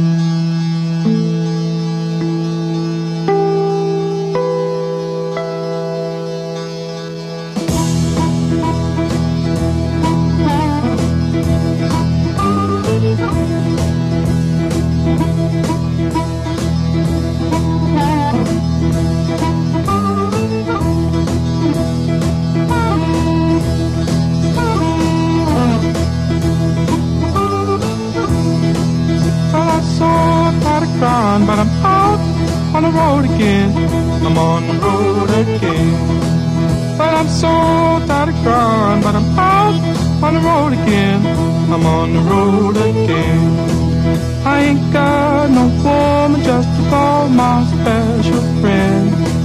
But I'm out on the road again. I'm on the road again. But I'm so tired of crying. But I'm out on the road again. I'm on the road again. I ain't got no woman just to call my special friend.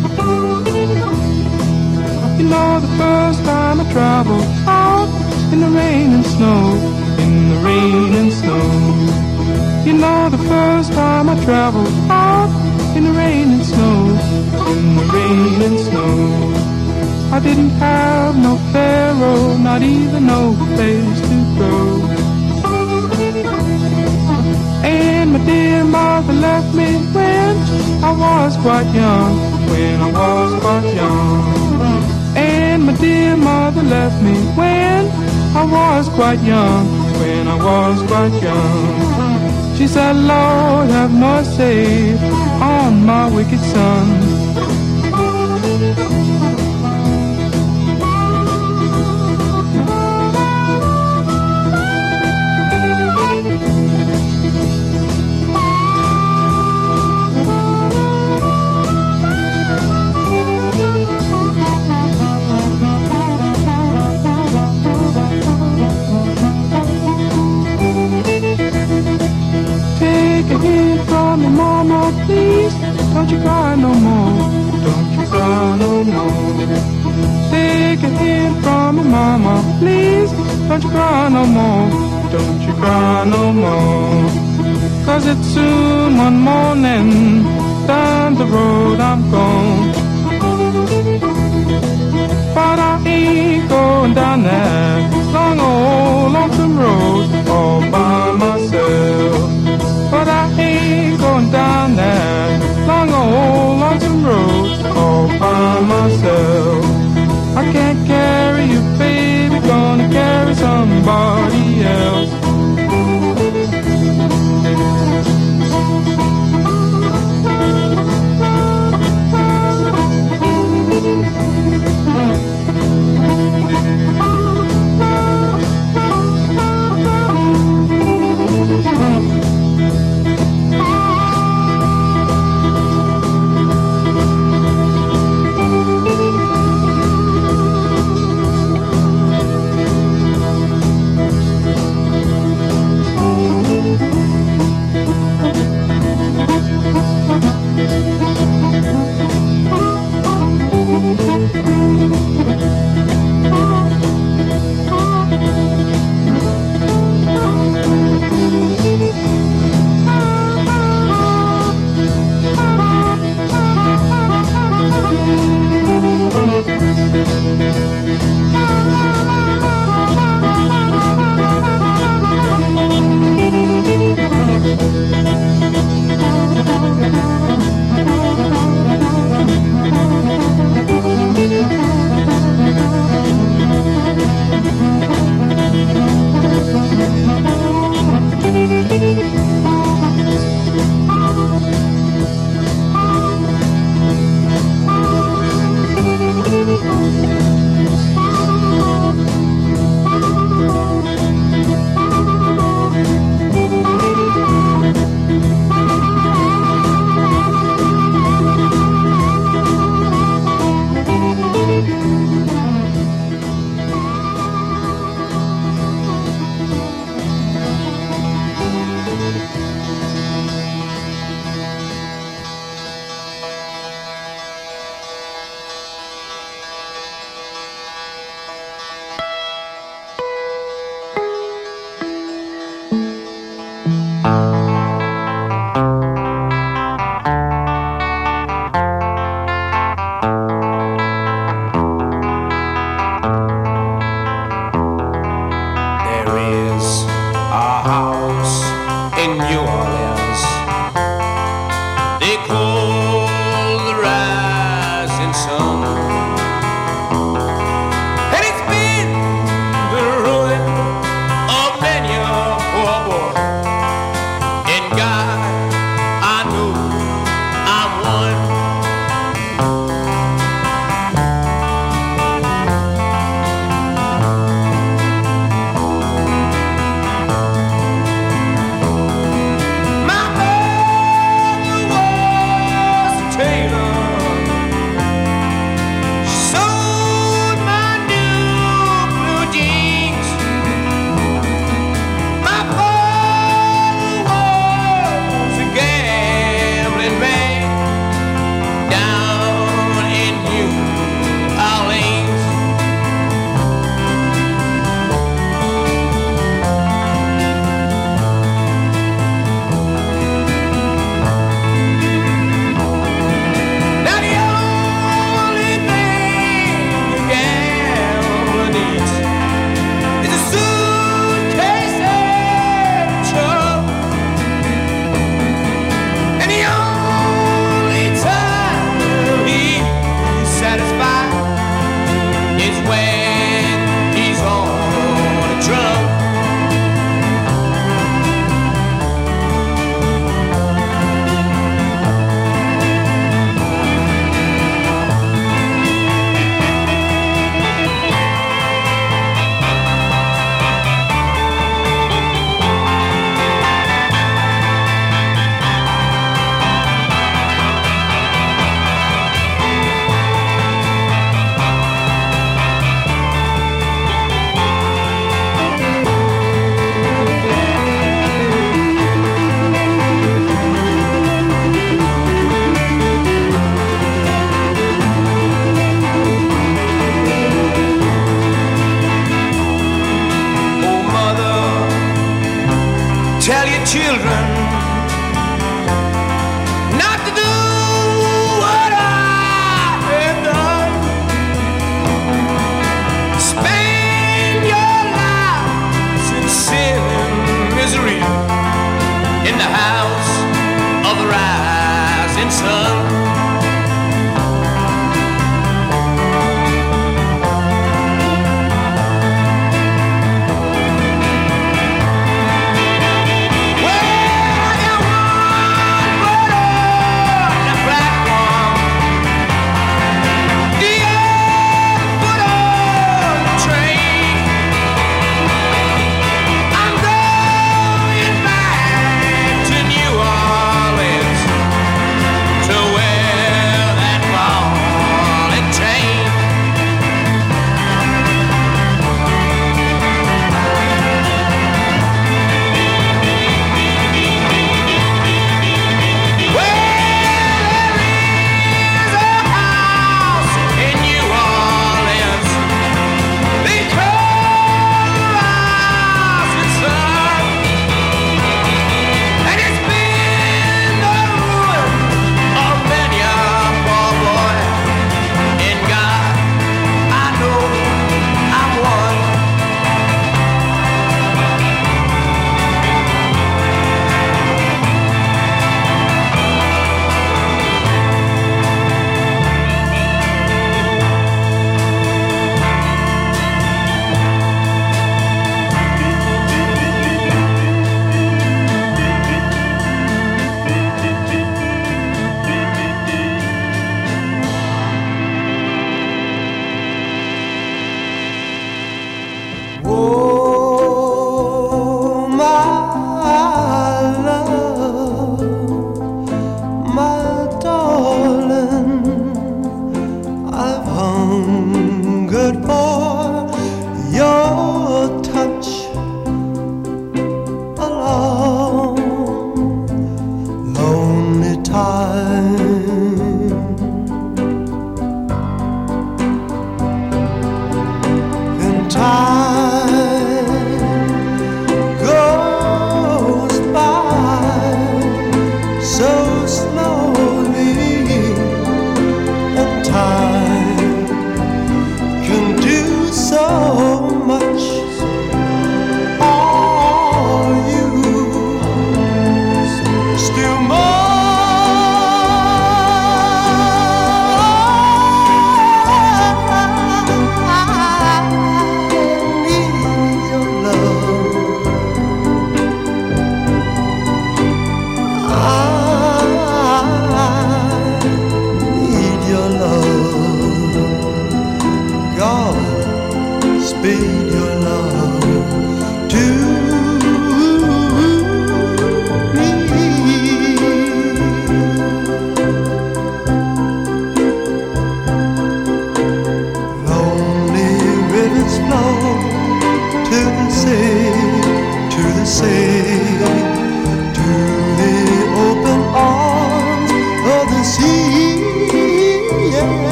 You know the first time I traveled out in the rain and snow, in the rain and snow. You know the first time I traveled out in the rain and snow, in the rain and snow. I didn't have no pharaoh, not even no place to go. And my dear mother left me when I was quite young, when I was quite young. And my dear mother left me when I was quite young, when I was quite young. She said, Lord, have mercy on my wicked son. Take a hint from me, mama, please. Don't you cry no more. Don't you cry no more. Take a hint from me, mama, please. Don't you cry no more. Don't you cry no more. 'Cause it's soon one morning. Down the road I'm gone. But I ain't going down that long old lonesome road all by myself. But I ain't going down that long old lonesome road all by myself. I can't